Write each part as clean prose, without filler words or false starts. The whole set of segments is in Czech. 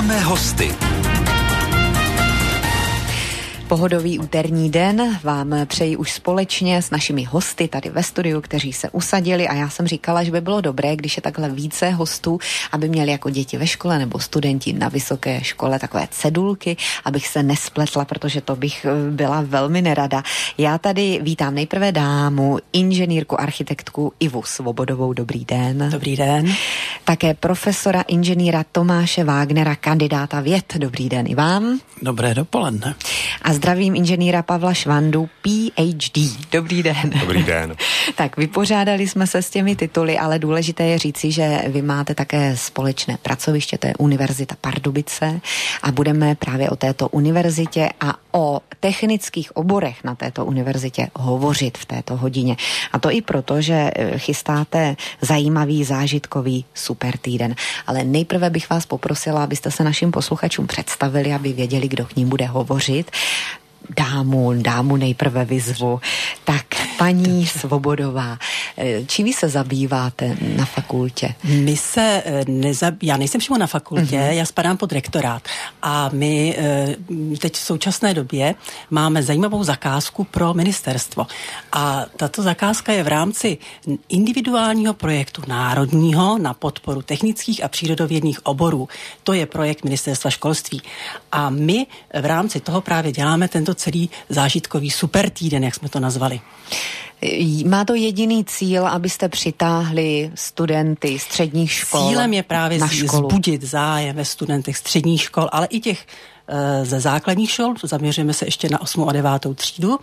Máme hosty. Pohodový úterní den vám přeji už společně s našimi hosty tady ve studiu, kteří se usadili, a já jsem říkala, že by bylo dobré, když je takhle více hostů, aby měli jako děti ve škole nebo studenti na vysoké škole takové cedulky, abych se nespletla, protože to bych byla velmi nerada. Já tady vítám nejprve dámu, inženýrku, architektku Ivu Svobodovou. Dobrý den. Dobrý den. Také profesora inženýra Tomáše Wagnera, kandidáta věd. Dobrý den i vám. Dobré dopoledne. A zdravím inženýra Pavla Švandu, PhD. Dobrý den. Dobrý den. Tak vypořádali jsme se s těmi tituly, ale důležité je říci, že vy máte také společné pracoviště, to je Univerzita Pardubice, a budeme právě o této univerzitě a o technických oborech na této univerzitě hovořit v této hodině. A to i proto, že chystáte zajímavý zážitkový super týden. Ale nejprve bych vás poprosila, abyste se našim posluchačům představili, aby věděli, kdo k ním bude hovořit. Dámu nejprve vyzvu. Tak, paní Svobodová, čím vy se zabýváte na fakultě? Já nejsem přímo na fakultě, já spadám pod rektorát. A my teď v současné době máme zajímavou zakázku pro ministerstvo. A tato zakázka je v rámci individuálního projektu národního na podporu technických a přírodovědných oborů. To je projekt Ministerstva školství. A my v rámci toho právě děláme tento celý zážitkový super týden, jak jsme to nazvali. Má to jediný cíl, abyste přitáhli studenty středních škol? Cílem je právě vzbudit zájem ve studentech středních škol, ale i těch ze základních škol, zaměřujeme se ještě na 8. a 9. třídu,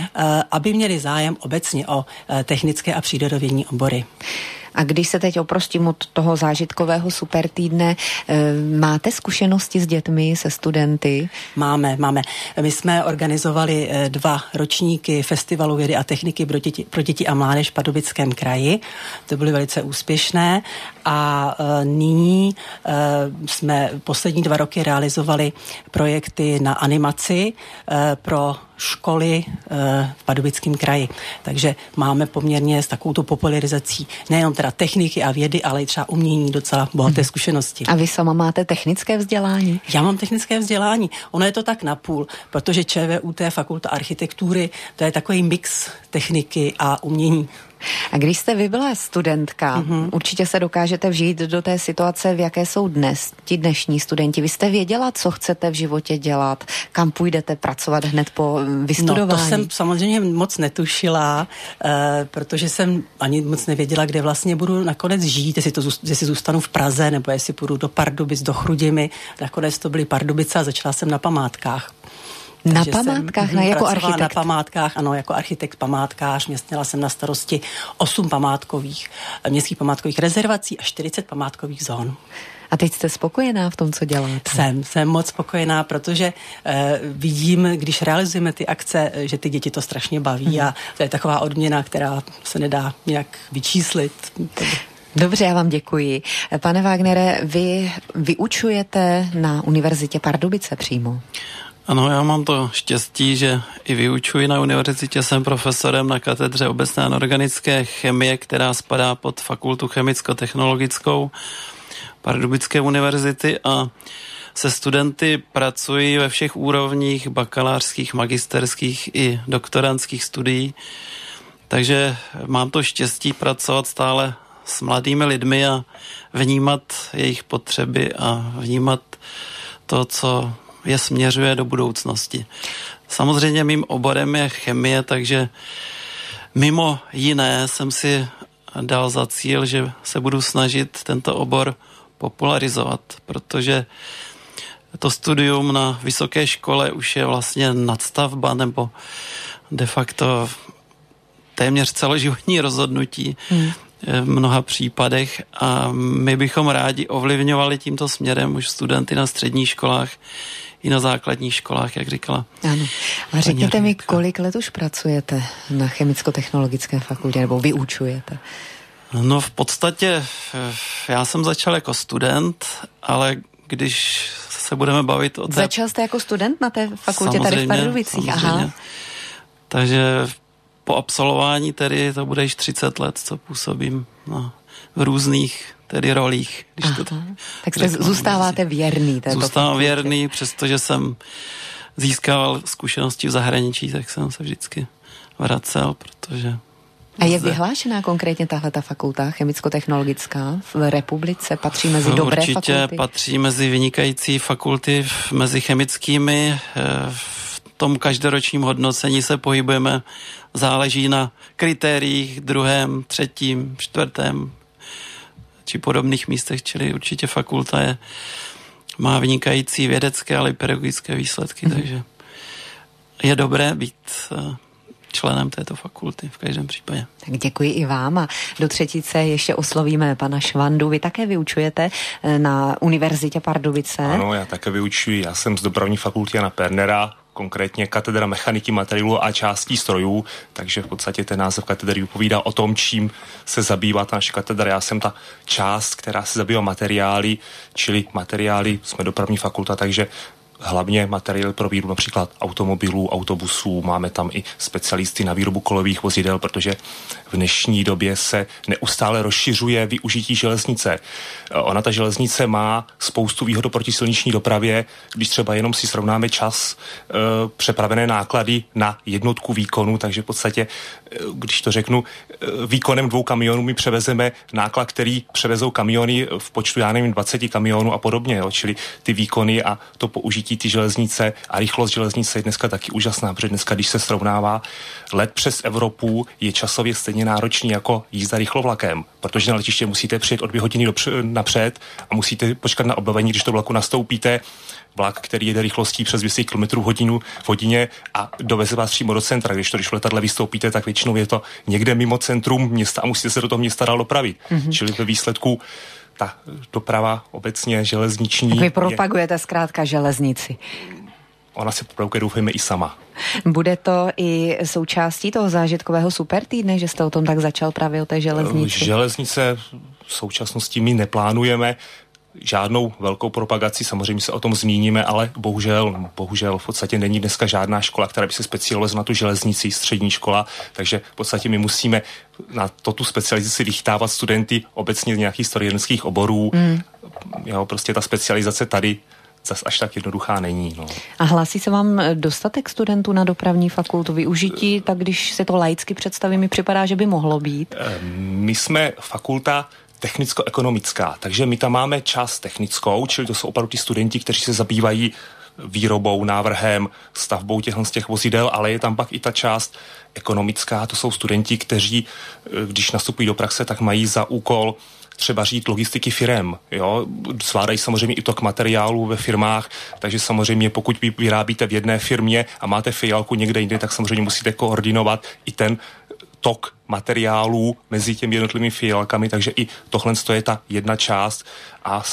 aby měli zájem obecně o technické a přírodovědní obory. A když se teď oprostím od toho zážitkového super týdne, máte zkušenosti s dětmi, se studenty? Máme. My jsme organizovali 2 ročníky Festivalu vědy a techniky pro děti a mládež v Pardubickém kraji. To byly velice úspěšné a nyní jsme poslední 2 roky realizovali projekty na animaci pro školy v Pardubickém kraji. Takže máme poměrně s takovouto popularizací nejenom teda techniky a vědy, ale i třeba umění docela bohaté zkušenosti. A vy sama máte technické vzdělání? Já mám technické vzdělání. Ono je to tak napůl, protože ČVUT, fakulta architektury, to je takový mix techniky a umění. A když jste vy byla studentka, určitě se dokážete vžít do té situace, v jaké jsou dnes ti dnešní studenti. Vy jste věděla, co chcete v životě dělat, kam půjdete pracovat hned po vystudování? No, to jsem samozřejmě moc netušila, protože jsem ani moc nevěděla, kde vlastně budu nakonec žít, jestli zůstanu v Praze, nebo jestli půjdu do Pardubic, do Chrudimi. Nakonec to byly Pardubice a začala jsem na památkách. Na památkách, jako architekt? Na památkách, ano, jako architekt památkář. Měla jsem na starosti 8 městských památkových rezervací a 40 památkových zón. A teď jste spokojená v tom, co děláte? Jsem moc spokojená, protože vidím, když realizujeme ty akce, že ty děti to strašně baví a to je taková odměna, která se nedá nějak vyčíslit. Dobře, já vám děkuji. Pane Wagnere, vy vyučujete na Univerzitě Pardubice přímo? Ano, já mám to štěstí, že i vyučuji na univerzitě, jsem profesorem na katedře obecné anorganické chemie, která spadá pod fakultu chemicko-technologickou Pardubické univerzity, a se studenty pracuji ve všech úrovních bakalářských, magisterských i doktorandských studií, takže mám to štěstí pracovat stále s mladými lidmi a vnímat jejich potřeby a vnímat to, co je směřuje do budoucnosti. Samozřejmě mým oborem je chemie, takže mimo jiné jsem si dal za cíl, že se budu snažit tento obor popularizovat, protože to studium na vysoké škole už je vlastně nadstavba nebo de facto téměř celoživotní rozhodnutí v mnoha případech, a my bychom rádi ovlivňovali tímto směrem už studenty na středních školách i na základních školách, jak říkala. Ano. A řekněte mi, kolik let už pracujete na chemicko-technologické fakultě, nebo vyučujete? No v podstatě já jsem začal jako student, ale když se budeme bavit o té... Začal jste jako student na té fakultě tady v Pardubicích? Aha. Takže po absolvování tedy to bude již 30 let, co působím v různých tedy rolích. Tak se zůstáváte věrný této Zůstávám věrný, přestože jsem získával zkušenosti v zahraničí, tak jsem se vždycky vracel, protože... A je vyhlášená konkrétně tahleta fakulta chemicko-technologická v republice? Patří mezi dobré fakulty? Určitě patří mezi vynikající fakulty, mezi chemickými. V tom každoročním hodnocení se pohybujeme, záleží na kritériích, 2., 3., 4. či podobných místech, čili určitě fakulta má vynikající vědecké, ale i pedagogické výsledky, takže je dobré být členem této fakulty v každém případě. Tak děkuji i vám a do třetice ještě oslovíme pana Švandu. Vy také vyučujete na Univerzitě Pardubice? Ano, já také vyučuji. Já jsem z dopravní fakulty Jana Pernera, konkrétně katedra mechaniky materiálu a částí strojů, takže v podstatě ten název katedry vypovídá o tom, čím se zabývá ta naše katedra. Já jsem ta část, která se zabývá materiály, čili materiály, jsme dopravní fakulta, takže hlavně materiál pro výrobu například automobilů, autobusů, máme tam i specialisty na výrobu kolových vozidel, protože v dnešní době se neustále rozšiřuje využití železnice. Ona ta železnice má spoustu výhod proti silniční dopravě, když třeba jenom si srovnáme čas, přepravené náklady na jednotku výkonu, takže v podstatě, když to řeknu, výkonem 2 kamionů my převezeme náklad, který převezou kamiony v počtu, já nevím, 20 kamionů a podobně, jo? Čili ty výkony a to použití ty železnice a rychlost železnice je dneska taky úžasná, protože dneska, když se srovnává, let přes Evropu je časově stejně náročný jako jízda rychlovlakem, protože na letiště musíte přijet o 2 hodiny napřed a musíte počkat na obnovení, když do vlaku nastoupíte. Vlak, který jede rychlostí přes 200 km v hodině a doveze vás přímo do centra. Když v letadle vystoupíte, tak většinou je to někde mimo centrum města a musíte se do toho města dál dopravit. Čili ve výsledku ta doprava obecně železniční... Tak vy propagujete zkrátka železnici. Ona se propaguje, doufejme, i sama. Bude to i součástí toho zážitkového supertýdne, že jste o tom tak začal právě o té železnici? Železnice v současnosti my neplánujeme žádnou velkou propagaci, samozřejmě se o tom zmíníme, ale bohužel v podstatě není dneska žádná škola, která by se specializovala na tu železnici, střední škola, takže v podstatě my musíme na tu specializaci vychytávat studenty obecně z nějakých strojírenských oborů. Jo, prostě ta specializace tady zas až tak jednoduchá není. No. A hlásí se vám dostatek studentů na dopravní fakultu? Využití, tak když se to laicky představí, mi připadá, že by mohlo být. My jsme fakulta technicko-ekonomická, takže my tam máme část technickou, čili to jsou opravdu ty studenti, kteří se zabývají výrobou, návrhem, stavbou těch vozidel, ale je tam pak i ta část ekonomická, to jsou studenti, kteří, když nastupují do praxe, tak mají za úkol třeba řídit logistiky firem, jo, zvládají samozřejmě i tok materiálů ve firmách, takže samozřejmě pokud vy vyrábíte v jedné firmě a máte filiálku někde jinde, tak samozřejmě musíte koordinovat i ten tok materiálů mezi těmi jednotlivými filiálkami, takže i tohle je ta jedna část a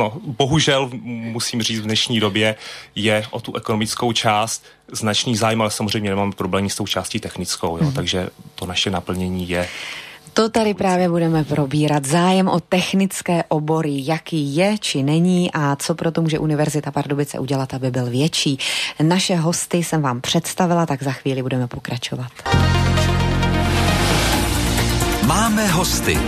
bohužel musím říct, v dnešní době je o tu ekonomickou část značný zájem, ale samozřejmě nemáme problémy s tou částí technickou, jo, takže to naše naplnění je. To tady právě budeme probírat. Zájem o technické obory, jaký je, či není a co proto může Univerzita Pardubice udělat, aby byl větší. Naše hosty jsem vám představila, tak za chvíli budeme pokračovat. Máme hosty.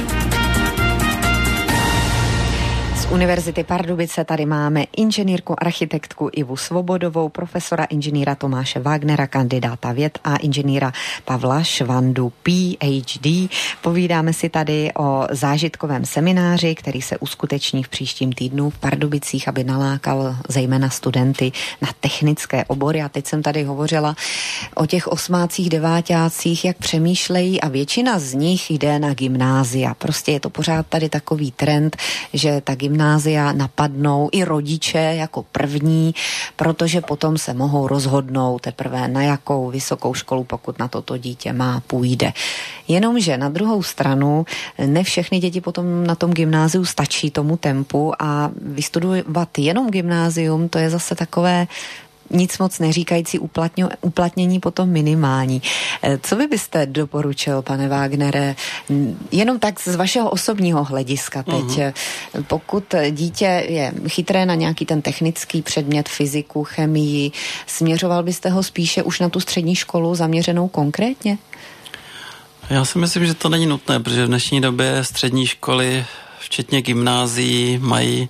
Z Univerzity Pardubice tady máme inženýrku, architektku Ivu Svobodovou, profesora inženýra Tomáše Wagnera, kandidáta věd a inženýra Pavla Švandu, PhD. Povídáme si tady o zážitkovém semináři, který se uskuteční v příštím týdnu v Pardubicích, aby nalákal zejména studenty na technické obory. A teď jsem tady hovořila o těch osmácích, deváťácích, jak přemýšlejí a většina z nich jde na gymnázia. Prostě je to pořád tady takový trend, že ta gymnázia napadnou i rodiče jako první, protože potom se mohou rozhodnout teprve na jakou vysokou školu, pokud na toto dítě půjde. Jenomže na druhou stranu ne všechny děti potom na tom gymnáziu stačí tomu tempu a vystudovat jenom gymnázium, to je zase takové nic moc neříkající uplatnění potom minimální. Co vy byste doporučil, pane Wagnere, jenom tak z vašeho osobního hlediska teď? Pokud dítě je chytré na nějaký ten technický předmět, fyziku, chemii, směřoval byste ho spíše už na tu střední školu zaměřenou konkrétně? Já si myslím, že to není nutné, protože v dnešní době střední školy v včetně gymnázií, mají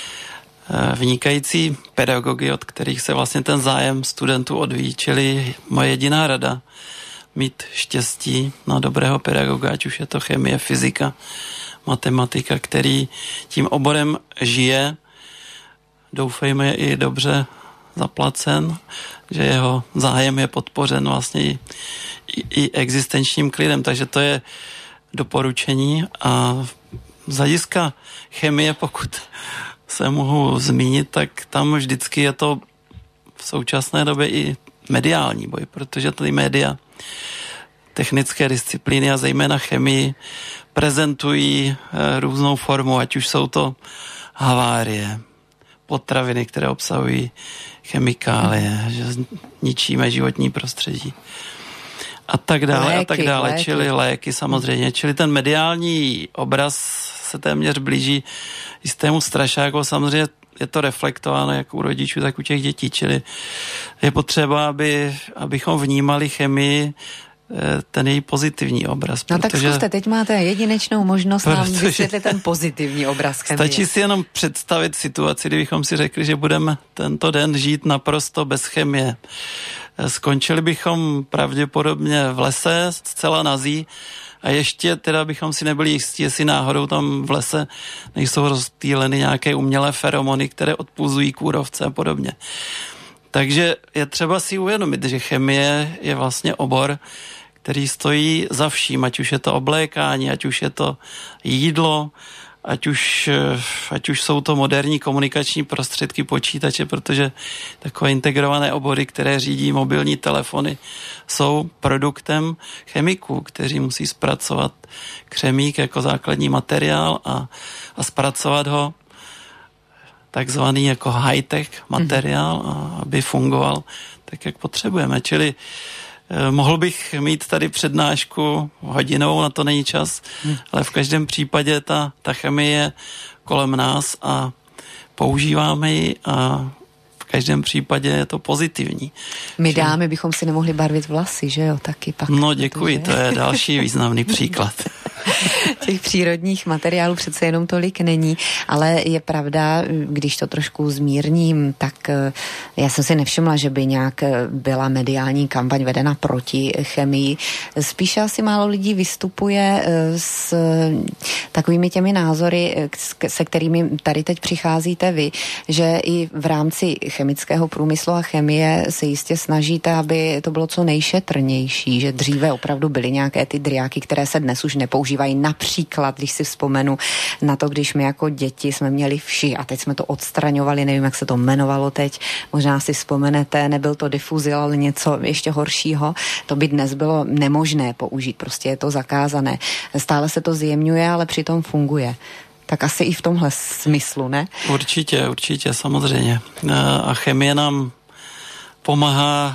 vynikající pedagogy, od kterých se vlastně ten zájem studentů odvíjí. Čili moje jediná rada, mít štěstí na dobrého pedagoga, ať už je to chemie, fyzika, matematika, který tím oborem žije, doufejme je i dobře zaplacen, že jeho zájem je podpořen vlastně i existenčním klidem, takže to je doporučení. A z hlediska chemie, pokud se mohu zmínit, tak tam vždycky je to v současné době i mediální boj, protože ty média, technické disciplíny a zejména chemii prezentují různou formu, ať už jsou to havárie, potraviny, které obsahují chemikálie, že ničíme životní prostředí a tak dále, léky. Čili léky samozřejmě, čili ten mediální obraz se téměř blíží jistému strašáku, samozřejmě je to reflektováno jak u rodičů, tak u těch dětí, čili je potřeba, abychom vnímali chemii, ten její pozitivní obraz. No tak zkuste, teď máte jedinečnou možnost nám vysvětlit ten pozitivní obraz chemie. Stačí si jenom představit situaci, kdybychom si řekli, že budeme tento den žít naprosto bez chemie. Skončili bychom pravděpodobně v lese, zcela nazí, a ještě teda bychom si nebyli jistí, jestli náhodou tam v lese nejsou rozptýleny nějaké umělé feromony, které odpuzují kůrovce a podobně. Takže je třeba si uvědomit, že chemie je vlastně obor, který stojí za vším, ať už je to oblékání, ať už je to jídlo, ať už jsou to moderní komunikační prostředky, počítače, protože takové integrované obory, které řídí mobilní telefony, jsou produktem chemiků, kteří musí zpracovat křemík jako základní materiál a zpracovat ho takzvaný jako high-tech materiál, aby fungoval tak, jak potřebujeme. Čili mohl bych mít tady přednášku hodinovou, na to není čas, ale v každém případě ta chemie je kolem nás a používáme ji a v každém případě je to pozitivní. My dámy bychom si nemohli barvit vlasy, že jo, taky pak. No děkuji, to je další významný příklad. Těch přírodních materiálů přece jenom tolik není, ale je pravda, když to trošku zmírním, tak já jsem si nevšimla, že by nějak byla mediální kampaň vedena proti chemii. Spíše asi málo lidí vystupuje s takovými těmi názory, se kterými tady teď přicházíte vy, že i v rámci chemického průmyslu a chemie se jistě snažíte, aby to bylo co nejšetrnější, že dříve opravdu byly nějaké ty driáky, které se dnes už nepoužívají. Například, když si vzpomenu na to, když my jako děti jsme měli vši a teď jsme to odstraňovali, nevím, jak se to jmenovalo teď, možná si vzpomenete, nebyl to difuzil, ale něco ještě horšího, to by dnes bylo nemožné použít, prostě je to zakázané. Stále se to zjemňuje, ale přitom funguje. Tak asi i v tomhle smyslu, ne? Určitě, samozřejmě. A chemie nám pomáhá,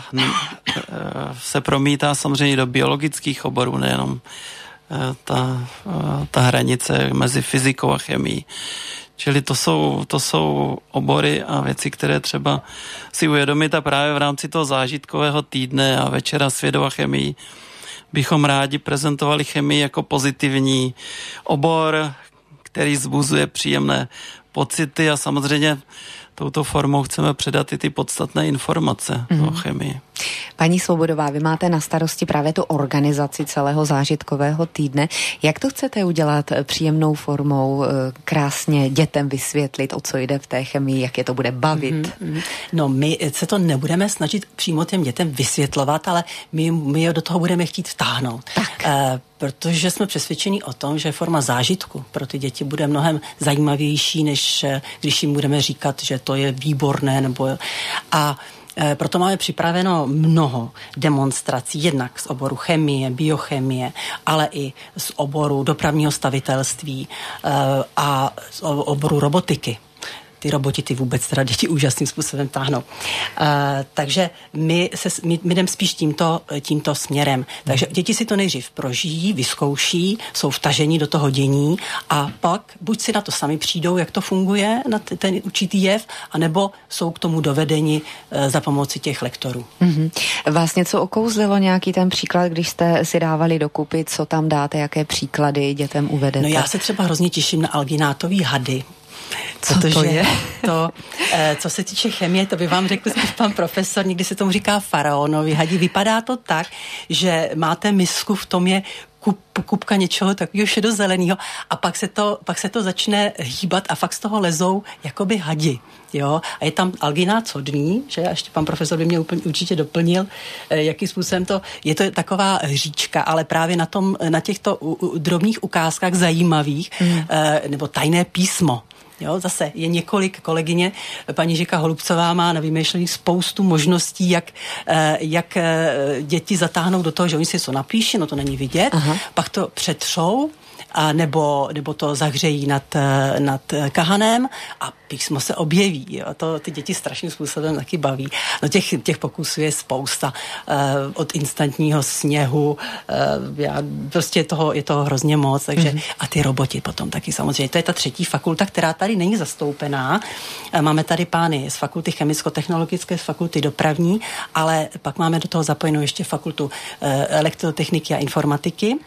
se promítá samozřejmě do biologických oborů, nejenom ta hranice mezi fyzikou a chemií. Čili to jsou obory a věci, které třeba si uvědomit a právě v rámci toho zážitkového týdne a večera svědova chemii bychom rádi prezentovali chemii jako pozitivní obor, který vzbuzuje příjemné pocity a samozřejmě touto formou chceme předat i ty podstatné informace o chemii. Paní Svobodová, vy máte na starosti právě tu organizaci celého zážitkového týdne. Jak to chcete udělat příjemnou formou, krásně dětem vysvětlit, o co jde v té chemii, jak je to bude bavit? No, my se to nebudeme snažit přímo těm dětem vysvětlovat, ale my je do toho budeme chtít vtáhnout. Protože jsme přesvědčeni o tom, že forma zážitku pro ty děti bude mnohem zajímavější, než když jim budeme říkat, že to je výborné, a proto máme připraveno mnoho demonstrací, jednak z oboru chemie, biochemie, ale i z oboru dopravního stavitelství a z oboru robotiky. ty roboti ty vůbec teda děti úžasným způsobem táhnou. Takže my jdeme spíš tímto směrem. Takže děti si to nejdřív prožijí, vyzkouší, jsou vtažení do toho dění a pak buď si na to sami přijdou, jak to funguje, na ten určitý jev, anebo jsou k tomu dovedeni za pomoci těch lektorů. Mm-hmm. Vás něco okouzlilo, nějaký ten příklad, když jste si dávali dokupy, co tam dáte, jaké příklady dětem uvedete? No já se třeba hrozně těším na alginátový hady. Co to je? Co se týče chemie, to by vám řekl spíš pan profesor, někdy se tomu říká faraonovi hadi. Vypadá to tak, že máte misku, v tom je kupka něčeho takového šedozeleného a pak se to začne hýbat a fakt z toho lezou jakoby hadi. Jo? A je tam alginát sodný, že ještě pan profesor by mě určitě doplnil, jakým způsobem je to taková hříčka, ale právě na těchto drobných ukázkách zajímavých, nebo tajné písmo. Jo, zase je několik, kolegyně, paní Žika Holubcová má na vymýšlení spoustu možností, jak děti zatáhnout do toho, že oni si to napíší, no to není vidět, pak to přetřou, nebo to zahřejí nad kahanem a písmo se objeví. Jo. To ty děti strašným způsobem taky baví. No těch pokusů je spousta. Od instantního sněhu, prostě je toho hrozně moc. Takže, a ty roboti potom taky samozřejmě. To je ta třetí fakulta, která tady není zastoupená. Máme tady pány z fakulty chemicko-technologické, z fakulty dopravní, ale pak máme do toho zapojenou ještě fakultu elektrotechniky a informatiky.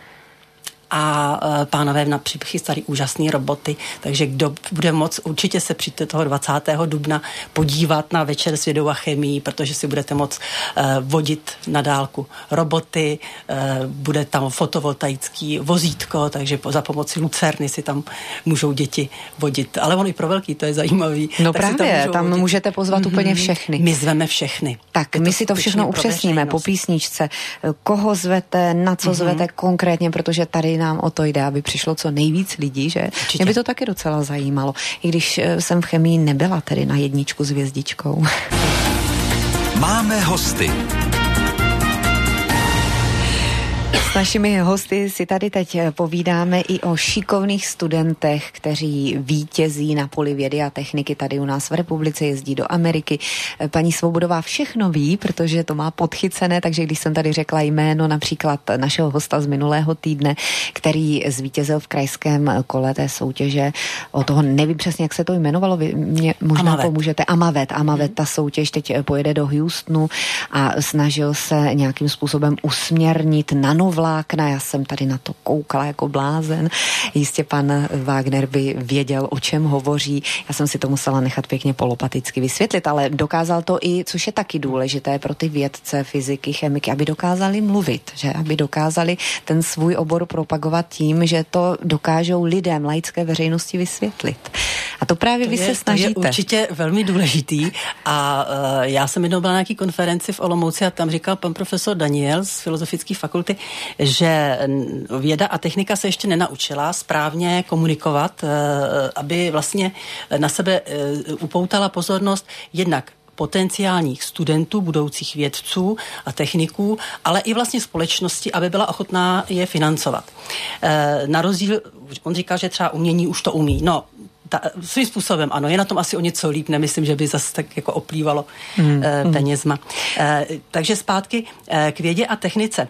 A pánové přichystali úžasné roboty, takže kdo bude moct, určitě se přijďte toho 20. dubna podívat na večer s vědou a chemií, protože si budete moct vodit na dálku roboty, bude tam fotovoltaický vozítko, takže za pomoci lucerny si tam můžou děti vodit. Ale on i pro velký, to je zajímavý. No tak právě, tam vodit. Můžete pozvat úplně všechny. My zveme všechny. Tak my si to všechno upřesníme po písničce. Koho zvete, na co zvete konkrétně, protože tady nám o to jde, aby přišlo co nejvíc lidí, že? Určitě. Mě by to taky docela zajímalo. I když jsem v chemii nebyla tedy na 1 s hvězdičkou. Máme hosty. S našimi hosty si tady teď povídáme i o šikovných studentech, kteří vítězí na poli vědy a techniky tady u nás v republice, jezdí do Ameriky. Paní Svobodová všechno ví, protože to má podchycené, takže když jsem tady řekla jméno například našeho hosta z minulého týdne, který zvítězil v krajském kole té soutěže, o toho nevím přesně, jak se to jmenovalo, vy mě možná pomůžete. Amavet, ta soutěž teď pojede do Houstonu a snažil se nějakým způsobem usměrnit nanovlákna. Já jsem tady na to koukala jako blázen. Jistě pan Wagner by věděl, o čem hovoří. Já jsem si to musela nechat pěkně polopaticky vysvětlit, ale dokázal to i, což je taky důležité pro ty vědce, fyziky, chemiky, aby dokázali mluvit, že? Aby dokázali ten svůj obor propagovat tím, že to dokážou lidem, laické veřejnosti vysvětlit. A to právě vy se snažíte. To je určitě velmi důležitý a já jsem jednou byla na nějaký konferenci v Olomouci a tam říkal pan profesor Daniel z Filozofické fakulty, že věda a technika se ještě nenaučila správně komunikovat, aby vlastně na sebe upoutala pozornost jednak potenciálních studentů, budoucích vědců a techniků, ale i vlastně společnosti, aby byla ochotná je financovat. Na rozdíl, on říká, že třeba umění už to umí. No, svým způsobem, ano, je na tom asi o něco líp, nemyslím, že by zase tak jako oplývalo penězma. Takže zpátky k vědě a technice.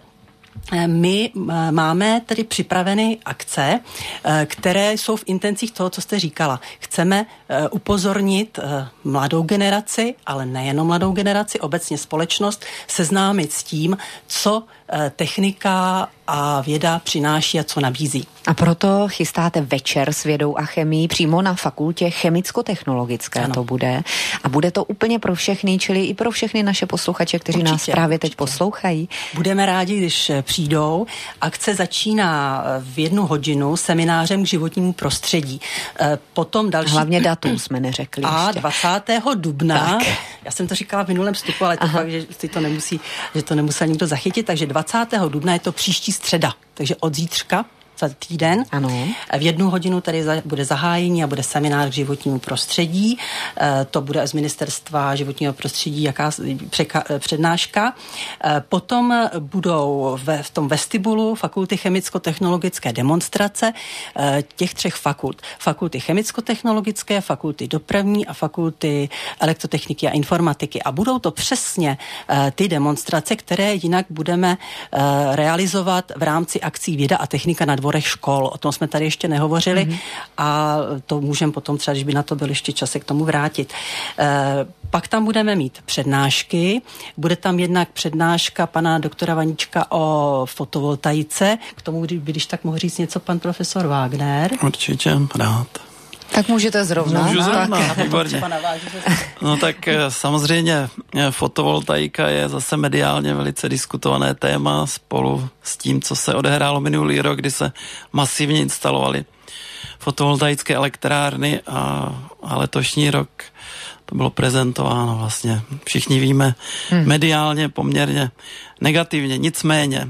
My máme tedy připraveny akce, které jsou v intencích toho, co jste říkala. Chceme upozornit mladou generaci, ale nejenom mladou generaci, obecně společnost, seznámit s tím, co technika a věda přináší a co nabízí. A proto chystáte večer s vědou a chemií přímo na fakultě chemicko-technologické. Ano. To bude. A bude to úplně pro všechny, čili i pro všechny naše posluchače, kteří nás právě teď poslouchají. Budeme rádi, když přijdou. Akce začíná v 1 hodinu seminářem k životnímu prostředí. Potom další... Hlavně datum jsme neřekli. A 20. dubna, tak. Já jsem to říkala v minulém vstupu, ale to fakt, že to nemusel nikdo zachytit, takže 20. dubna je to příští středa, takže od zítřka za týden. Ano. V 1 hodinu tady bude zahájení a bude seminář k životnímu prostředí. To bude z Ministerstva životního prostředí přednáška. Potom budou v tom vestibulu Fakulty chemicko-technologické demonstrace těch 3 fakult. Fakulty chemicko-technologické, fakulty dopravní a fakulty elektrotechniky a informatiky. A budou to přesně ty demonstrace, které jinak budeme realizovat v rámci akcí Věda a technika na dvorech škol. O tom jsme tady ještě nehovořili a to můžeme potom třeba, když by na to byl ještě čas, se k tomu vrátit. Pak tam budeme mít přednášky. Bude tam jednak přednáška pana doktora Vaníčka o fotovoltaice. K tomu, když tak mohl říct něco pan profesor Wagner. Určitě, rád. Tak můžete zrovna. Můžu zrovna, tak. výborně. No tak samozřejmě fotovoltaika je zase mediálně velice diskutované téma spolu s tím, co se odehrálo minulý rok, kdy se masivně instalovaly fotovoltaické elektrárny a letošní rok to bylo prezentováno vlastně. Všichni víme mediálně poměrně negativně, nicméně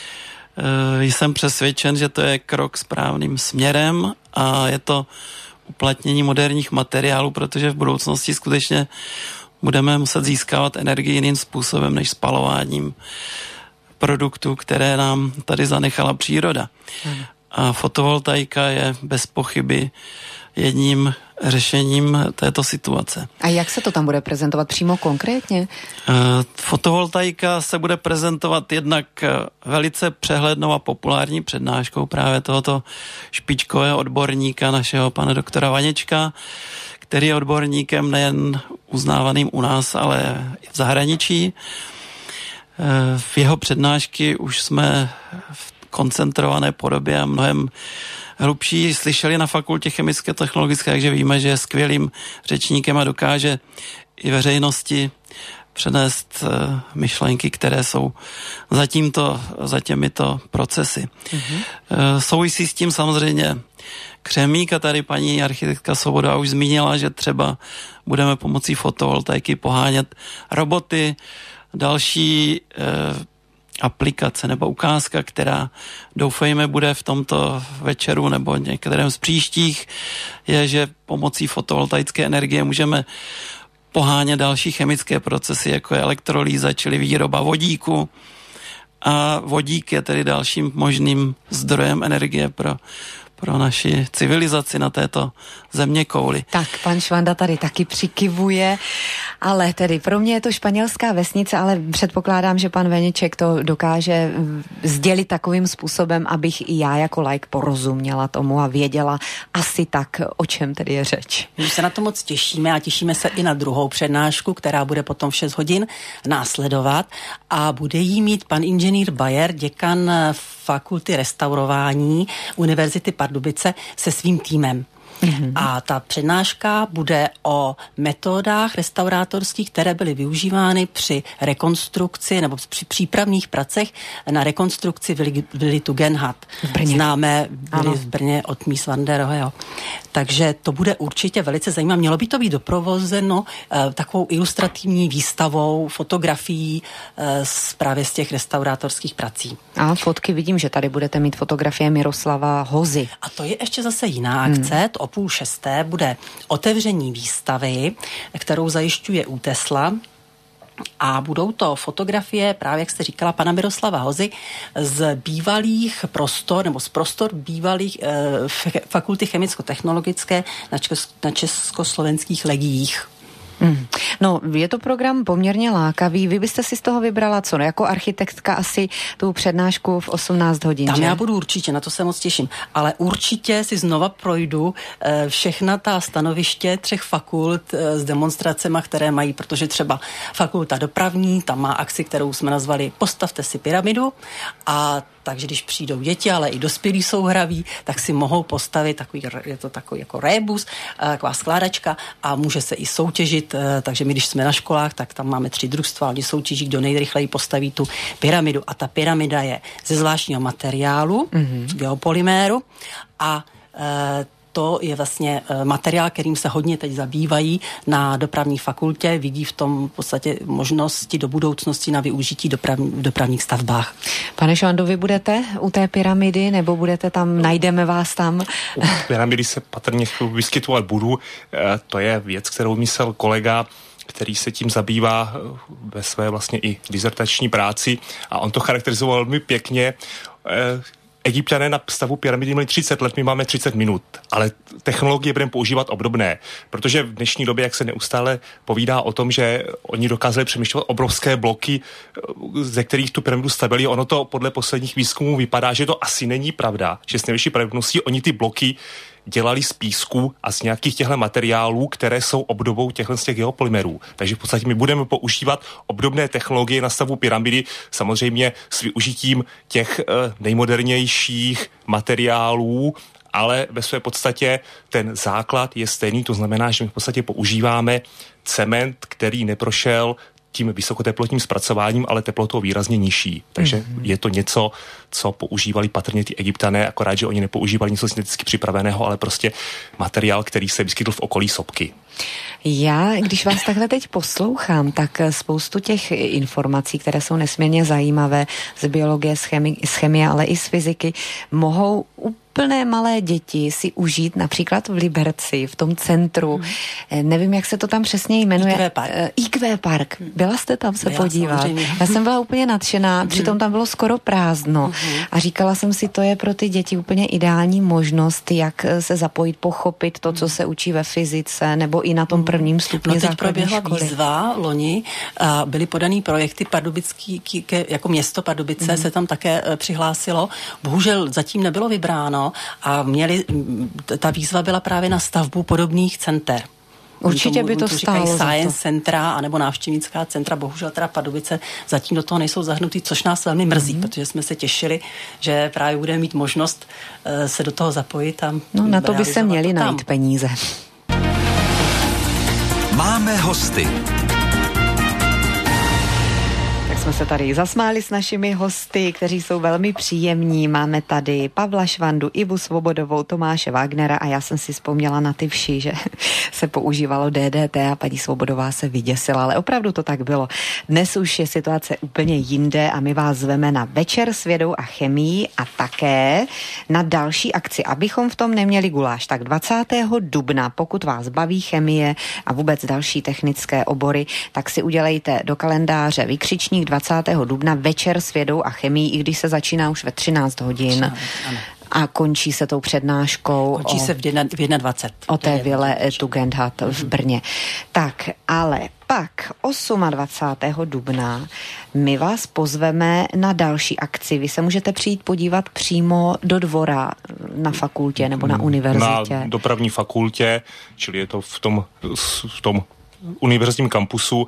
jsem přesvědčen, že to je krok správným směrem a je to uplatnění moderních materiálů, protože v budoucnosti skutečně budeme muset získávat energii jiným způsobem než spalováním produktů, které nám tady zanechala příroda. A fotovoltaika je bez pochyby jedním řešením této situace. A jak se to tam bude prezentovat přímo konkrétně? Fotovoltaika se bude prezentovat jednak velice přehlednou a populární přednáškou právě tohoto špičkového odborníka, našeho pana doktora Vaněčka, který je odborníkem nejen uznávaným u nás, ale i v zahraničí. V jeho přednášky už jsme v koncentrované podobě a mnohem hlubší slyšeli na Fakultě chemické technologické, takže víme, že je skvělým řečníkem a dokáže i veřejnosti přenést myšlenky, které jsou za těmito procesy. Souvisí s tím samozřejmě křemík a tady paní architektka Svoboda už zmínila, že třeba budeme pomocí fotovoltaiky pohánět roboty, další aplikace nebo ukázka, která doufejme bude v tomto večeru nebo některém z příštích, je, že pomocí fotovoltaické energie můžeme pohánět další chemické procesy, jako je elektrolýza, čili výroba vodíku. A vodík je tedy dalším možným zdrojem energie pro naši civilizaci na této zeměkouli. Tak, pan Švanda tady taky přikivuje, ale tedy pro mě je to španělská vesnice, ale předpokládám, že pan Vaněček to dokáže sdělit takovým způsobem, abych i já jako laik porozuměla tomu a věděla asi tak, o čem tedy je řeč. My se na to moc těšíme a těšíme se i na druhou přednášku, která bude potom v 6 hodin následovat a bude jí mít pan inženýr Bayer, děkan Fakulty restaurování Univerzity Pardubice se svým týmem. A ta přednáška bude o metodách restaurátorských, které byly využívány při rekonstrukci nebo při přípravných pracech na rekonstrukci vily Tugendhat. Známé byly v Brně od Mies van der Roheho. Takže to bude určitě velice zajímavé. Mělo by to být doprovozeno takovou ilustrativní výstavou fotografií právě z těch restaurátorských prací. A fotky vidím, že tady budete mít fotografie Miroslava Hozy. A to je ještě zase jiná akce. To o 5:30 bude otevření výstavy, kterou zajišťuje ÚTESLA. A budou to fotografie, právě jak jste říkala, pana Miroslava Hozy z bývalých prostor, nebo z prostor bývalých Fakulty chemicko-technologické na československých legiích. No, je to program poměrně lákavý. Vy byste si z toho vybrala co? No, jako architektka asi tu přednášku v 18 hodin, Tam že? já budu určitě, na to se moc těším. Ale určitě si znova projdu všechna ta stanoviště 3 fakult s demonstracema, které mají, protože třeba fakulta dopravní, tam má akci, kterou jsme nazvali Postavte si pyramidu a takže když přijdou děti, ale i dospělí jsou hraví, tak si mohou postavit, je to takový jako rébus, taková skládačka a může se i soutěžit, takže my, když jsme na školách, tak tam máme 3 družstva, oni soutěží, kdo nejrychleji postaví tu pyramidu a ta pyramida je ze zvláštního materiálu, geopolyméru a to je vlastně materiál, kterým se hodně teď zabývají na dopravní fakultě, vidí v tom v podstatě možnosti do budoucnosti na využití v dopravních stavbách. Pane Švandu, vy budete u té pyramidy, nebo budete tam, najdeme vás tam? U pyramidy se patrně vyskytovat budu. To je věc, kterou myslel kolega, který se tím zabývá ve své vlastně i dizertační práci, a on to charakterizoval velmi pěkně. Egypťané na stavu pyramidy měli 30 let, my máme 30 minut, ale technologie budeme používat obdobné, protože v dnešní době, jak se neustále povídá o tom, že oni dokázali přemýšlet obrovské bloky, ze kterých tu pyramidu stavili, ono to podle posledních výzkumů vypadá, že to asi není pravda, že s největší pravděpodobností oni ty bloky dělali z písku a z nějakých těchto materiálů, které jsou obdobou těchto z těch geopolymerů. Takže v podstatě my budeme používat obdobné technologie na stavu pyramidy, samozřejmě s využitím těch nejmodernějších materiálů, ale ve své podstatě ten základ je stejný, to znamená, že my v podstatě používáme cement, který neprošel tím vysokoteplotním zpracováním, ale teplotou výrazně nižší. Takže je to něco, co používali patrně ty Egypťané, akorát, že oni nepoužívali něco synteticky připraveného, ale prostě materiál, který se vyskytl v okolí sopky. Já, když vás takhle teď poslouchám, tak spoustu těch informací, které jsou nesmírně zajímavé z biologie, z chemie, ale i z fyziky, mohou úplné malé děti si užít například v Liberci, v tom centru. Nevím, jak se to tam přesně jmenuje. IQ Park. Byla jste tam se podívat? Samozřejmě. Já jsem byla úplně nadšená, přitom tam bylo skoro prázdno. A říkala jsem si, to je pro ty děti úplně ideální možnost, jak se zapojit, pochopit to, co se učí ve fyzice, nebo i na tom prvním stupni základní školy. Proběhla výzva loni a byly podaný projekty Pardubický, jako město Pardubice se tam také přihlásilo. Bohužel zatím nebylo vybráno a ta výzva byla právě na stavbu podobných center. Určitě by to stálo. Science centra anebo návštěvnická centra, bohužel teda Pardubice zatím do toho nejsou zahrnutý, což nás velmi mrzí, protože jsme se těšili, že právě budeme mít možnost se do toho zapojit. A na to by se měli najít peníze. Máme hosty. Jsme se tady zasmáli s našimi hosty, kteří jsou velmi příjemní. Máme tady Pavla Švandu, Ivu Svobodovou, Tomáše Wagnera a já jsem si vzpomněla na ty vši, že se používalo DDT a paní Svobodová se vyděsila, ale opravdu to tak bylo. Dnes už je situace úplně jinde a my vás zveme na večer s vědou a chemií a také na další akci, abychom v tom neměli guláš. Tak 20. dubna, pokud vás baví chemie a vůbec další technické obory, tak si udělejte do kalendáře vykřičník 20. dubna večer s vědou a chemií, i když se začíná už ve 13 hodin. A končí se tou přednáškou. Končí se v 21. O té vile Tugendhat v Brně. Tak, ale pak 28. dubna my vás pozveme na další akci. Vy se můžete přijít podívat přímo do dvora na fakultě nebo na univerzitě. Na dopravní fakultě, čili je to v tom univerzitním kampusu.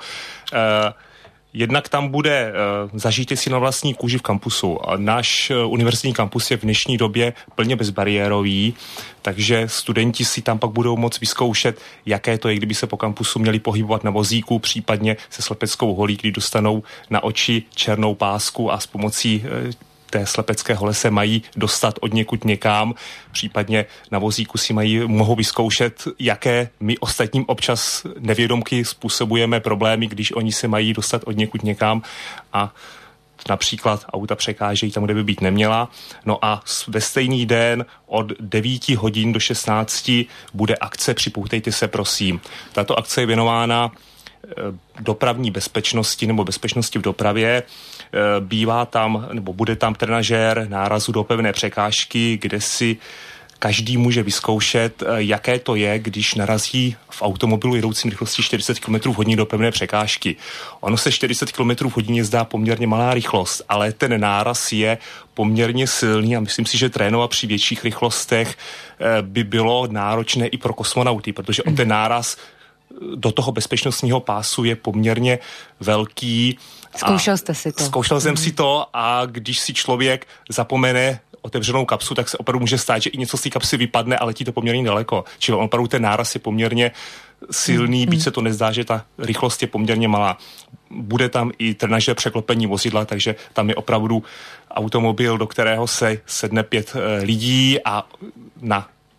Jednak tam bude zažití si na vlastní kůži v kampusu. Náš univerzitní kampus je v dnešní době plně bezbariérový, takže studenti si tam pak budou moct vyzkoušet, jaké to je, kdyby se po kampusu měli pohybovat na vozíku, případně se slepeckou holí, kdy dostanou na oči černou pásku a s pomocí té slepecké hole se mají dostat od někud někam, případně na vozíku si mohou vyzkoušet, jaké my ostatním občas nevědomky způsobujeme problémy, když oni se mají dostat od někud někam a například auta překážejí tam, kde by být neměla. No a ve stejný den od 9 hodin do 16 bude akce Připoutejte se, prosím. Tato akce je věnována dopravní bezpečnosti nebo bezpečnosti v dopravě. Bývá tam, nebo bude tam trenažér nárazu do pevné překážky, kde si každý může vyzkoušet, jaké to je, když narazí v automobilu jedoucím rychlostí 40 km/h do pevné překážky. Ono se 40 km/h zdá poměrně malá rychlost, ale ten náraz je poměrně silný a myslím si, že trénovat při větších rychlostech by bylo náročné i pro kosmonauty, protože on ten náraz do toho bezpečnostního pásu je poměrně velký. Zkoušel jste si to? Zkoušel jsem si to a když si člověk zapomene otevřenou kapsu, tak se opravdu může stát, že i něco z té kapsy vypadne a letí to poměrně daleko. Čili opravdu ten náraz je poměrně silný, byť se to nezdá, že ta rychlost je poměrně malá. Bude tam i trenažér překlopení vozidla, takže tam je opravdu automobil, do kterého se sedne 5 lidí a na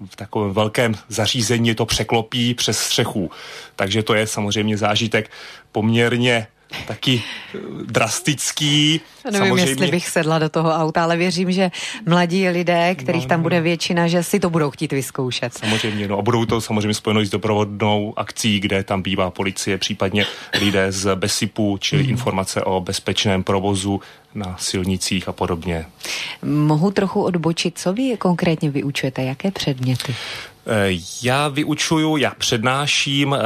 v takovém velkém zařízení to překlopí přes střechu. Takže to je samozřejmě zážitek poměrně taky drastický. Nevím, samozřejmě, jestli bych sedla do toho auta, ale věřím, že mladí lidé, kterých tam bude většina, že si to budou chtít vyzkoušet. Samozřejmě, no a budou to samozřejmě spojeno s doprovodnou akcí, kde tam bývá policie, případně lidé z BESIPu, čili informace o bezpečném provozu na silnicích a podobně. Mohu trochu odbočit, co vy konkrétně vyučujete, jaké předměty? Já přednáším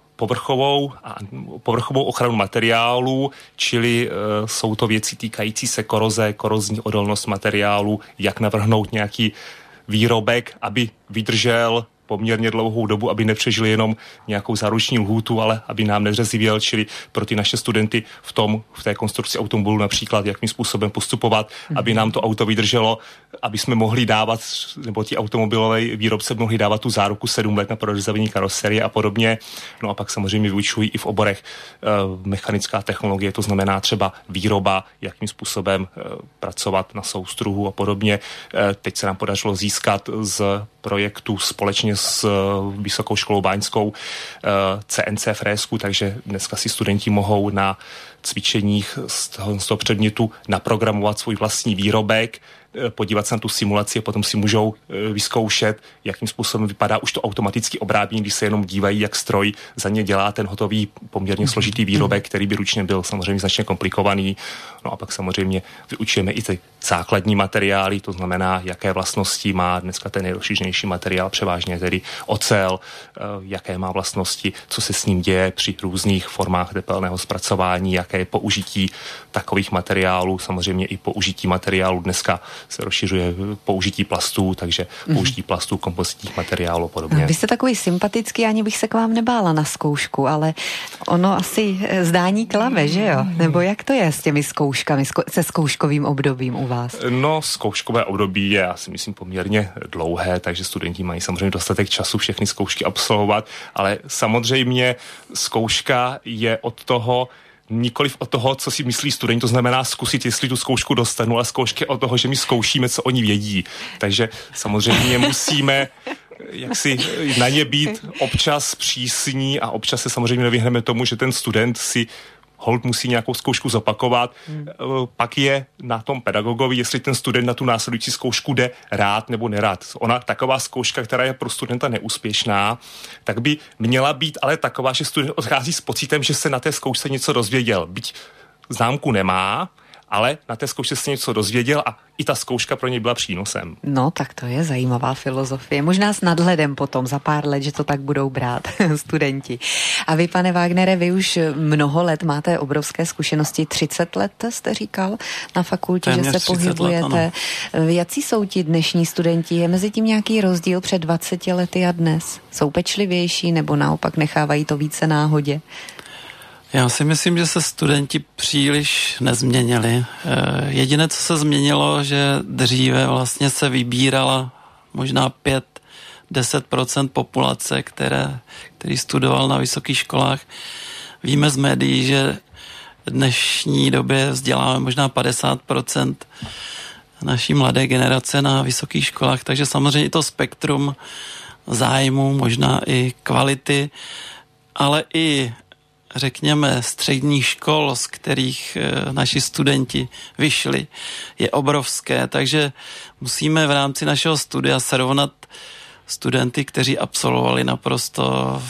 povrchovou ochranu materiálu, čili jsou to věci týkající se koroze, korozní odolnost materiálu, jak navrhnout nějaký výrobek, aby vydržel poměrně dlouhou dobu, aby nepřežil jenom nějakou záruční lhůtu, ale aby nám neřezivěl, čili pro ty naše studenty v té konstrukci automobilu například, jakým způsobem postupovat, aby nám to auto vydrželo, aby jsme mohli dávat, nebo ti automobilové výrobce mohli dávat tu záruku 7 let na prorezavení karoserie a podobně. No a pak samozřejmě vyučují i v oborech mechanická technologie, to znamená třeba výroba, jakým způsobem pracovat na soustruhu a podobně. Teď se nám podařilo získat z projektu společně s Vysokou školou báňskou CNC frézku, takže dneska si studenti mohou na cvičeních z toho předmětu naprogramovat svůj vlastní výrobek, podívat se na tu simulaci a potom si můžou vyzkoušet, jakým způsobem vypadá už to automatické obrábění, když se jenom dívají, jak stroj za ně dělá ten hotový poměrně složitý výrobek, který by ručně byl samozřejmě značně komplikovaný. No a pak samozřejmě vyučujeme i ty základní materiály, to znamená, jaké vlastnosti má dneska ten nejrozšířenější materiál, převážně tedy ocel, jaké má vlastnosti, co se s ním děje při různých formách tepelného zpracování, jaké je použití takových materiálů, samozřejmě i použití materiálů dneska se rozšiřuje použití plastů, takže použití plastů, kompozitních materiálů a podobně. Vy jste takový sympatický, ani bych se k vám nebála na zkoušku, ale ono asi zdání klave, že jo? Nebo jak to je s těmi zkouškami, se zkouškovým obdobím u vás? No, zkouškové období je, já si myslím, poměrně dlouhé, takže studenti mají samozřejmě dostatek času všechny zkoušky absolvovat, ale samozřejmě zkouška je od toho, nikoliv od toho, co si myslí studenti, to znamená zkusit, jestli tu zkoušku dostanu, ale zkoušky od toho, že my zkoušíme, co oni vědí. Takže samozřejmě musíme jak si na ně být občas přísní a občas se samozřejmě nevyhneme tomu, že ten student si holt musí nějakou zkoušku zopakovat. Pak je na tom pedagogovi, jestli ten student na tu následující zkoušku jde rád nebo nerád. Ona taková zkouška, která je pro studenta neúspěšná, tak by měla být ale taková, že student odchází s pocitem, že se na té zkoušce něco dozvěděl. Byť známku nemá, ale na té zkoušce se něco dozvěděl a i ta zkouška pro něj byla přínosem. No, tak to je zajímavá filozofie. Možná s nadhledem potom za pár let, že to tak budou brát studenti. A vy, pane Wagnere, vy už mnoho let máte obrovské zkušenosti. 30 let jste říkal na fakultě, téměř že se pohybujete. Jací jsou ti dnešní studenti? Je mezi tím nějaký rozdíl před 20 lety a dnes? Jsou pečlivější nebo naopak nechávají to více náhodě? Já si myslím, že se studenti příliš nezměnili. Jediné, co se změnilo, že dříve vlastně se vybírala možná 5-10% populace, který studoval na vysokých školách. Víme z médií, že v dnešní době vzděláváme možná 50% naší mladé generace na vysokých školách, takže samozřejmě to spektrum zájmu, možná i kvality, ale i řekněme středních škol, z kterých naši studenti vyšli, je obrovské, takže musíme v rámci našeho studia srovnat studenty, kteří absolvovali naprosto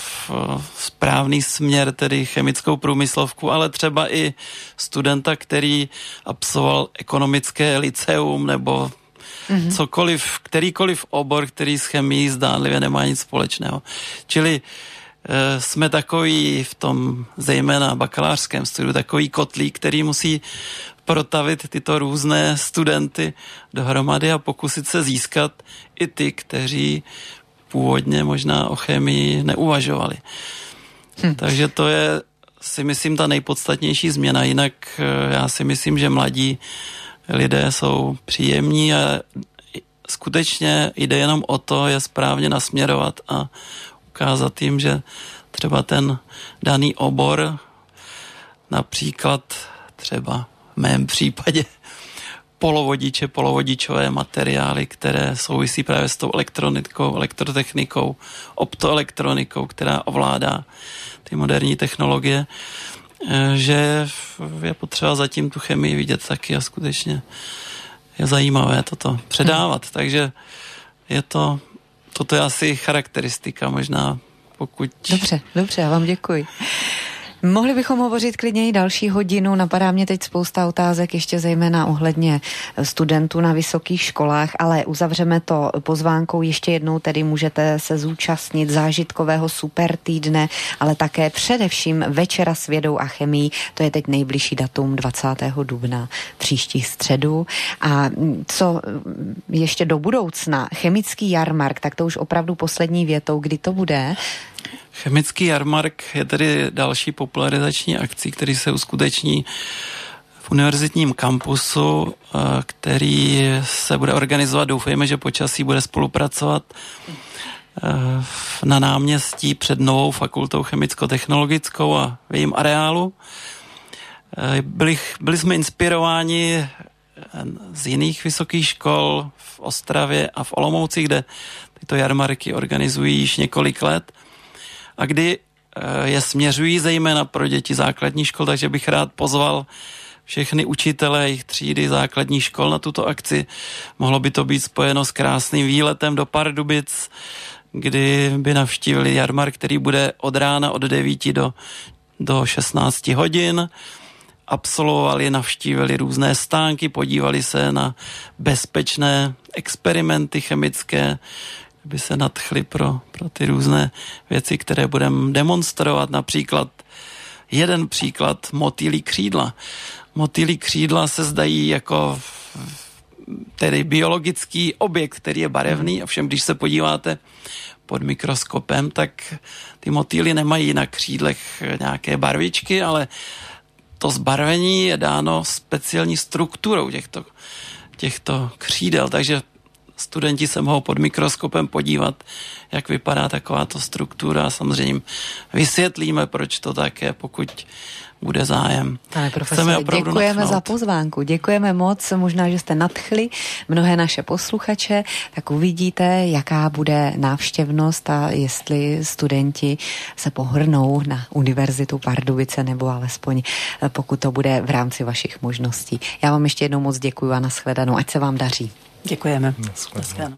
správný směr, tedy chemickou průmyslovku, ale třeba i studenta, který absolvoval ekonomické lyceum nebo cokoliv, kterýkoliv obor, který s chemií zdánlivě nemá nic společného. Čili jsme takový v tom zejména bakalářském studiu, takový kotlík, který musí protavit tyto různé studenty dohromady a pokusit se získat i ty, kteří původně možná o chemii neuvažovali. Takže to je, si myslím, ta nejpodstatnější změna. Jinak já si myslím, že mladí lidé jsou příjemní a skutečně jde jenom o to, je správně nasměrovat a ukázat jim, že třeba ten daný obor, například třeba v mém případě, polovodiče, polovodičové materiály, které souvisí právě s tou elektronikou, elektrotechnikou, optoelektronikou, která ovládá ty moderní technologie, že je potřeba zatím tu chemii vidět taky a skutečně je zajímavé toto předávat. Takže toto je asi charakteristika možná, pokud... Dobře, já vám děkuji. Mohli bychom hovořit klidně i další hodinu, napadá mě teď spousta otázek, ještě zejména ohledně studentů na vysokých školách, ale uzavřeme to pozvánkou ještě jednou, tedy můžete se zúčastnit zážitkového super týdne, ale také především Večera s vědou a chemií, to je teď nejbližší datum 20. dubna, příští středu. A co ještě do budoucna, chemický jarmark, tak to už opravdu poslední větou, kdy to bude? Chemický jarmark je tedy další popularizační akcí, který se uskuteční v univerzitním kampusu, který se bude organizovat. Doufejme, že počasí bude spolupracovat na náměstí před novou fakultou chemicko-technologickou a v jejím areálu. Byli jsme inspirováni z jiných vysokých škol v Ostravě a v Olomouci, kde tyto jarmarky organizují již několik let a kdy je směřují zejména pro děti základních škol, takže bych rád pozval všechny učitele jejich třídy základních škol na tuto akci. Mohlo by to být spojeno s krásným výletem do Pardubic, kdy by navštívili jarmark, který bude od rána od 9 do 16 hodin. Absolvovali, navštívili různé stánky, podívali se na bezpečné experimenty chemické, by se nadchli pro ty různé věci, které budeme demonstrovat. Například jeden příklad motýlí křídla. Motýlí křídla se zdají jako tedy biologický objekt, který je barevný, ovšem když se podíváte pod mikroskopem, tak ty motýly nemají na křídlech nějaké barvičky, ale to zbarvení je dáno speciální strukturou těchto křídel, takže studenti se mohou pod mikroskopem podívat, jak vypadá takováto struktura a samozřejmě vysvětlíme, proč to tak je, pokud bude zájem. Pane profesore, děkujeme za pozvánku, děkujeme moc, možná, že jste nadchli mnohé naše posluchače, tak uvidíte, jaká bude návštěvnost a jestli studenti se pohrnou na Univerzitu Pardubice, nebo alespoň pokud to bude v rámci vašich možností. Já vám ještě jednou moc děkuju a nashledanou, ať se vám daří. Děkujeme. Nashledanou.